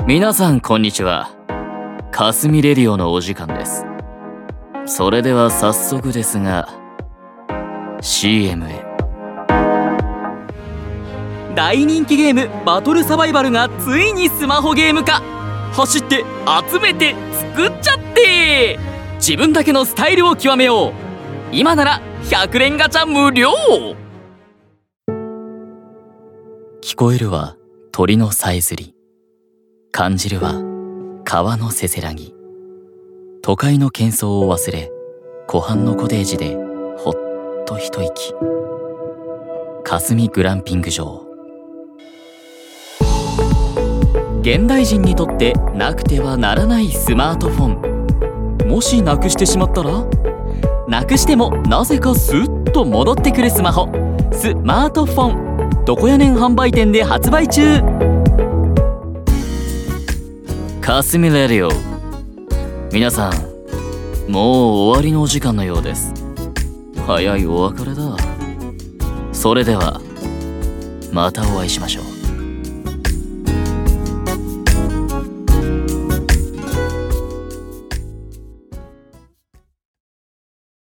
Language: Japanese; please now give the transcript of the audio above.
皆さんこんにちは。かすみレディオのお時間です。それでは早速ですが CM へ。 大人気ゲームバトルサバイバルがついにスマホゲーム化。走って集めて作っちゃって、自分だけのスタイルを極めよう。今なら100連ガチャ無料。 聞こえるは鳥のさえずり、感じるは川のせせらぎ。都会の喧騒を忘れ、湖畔のコテージでほっと一息。かすみグランピング場。現代人にとってなくてはならないスマートフォン。もしなくしてしまったら、なくしてもなぜかスッと戻ってくるスマホ、スマートフォン。どこやねん販売店で発売中。かすみレディオ。皆さん、もう終わりのお時間のようです。早いお別れだ。それではまたお会いしましょう。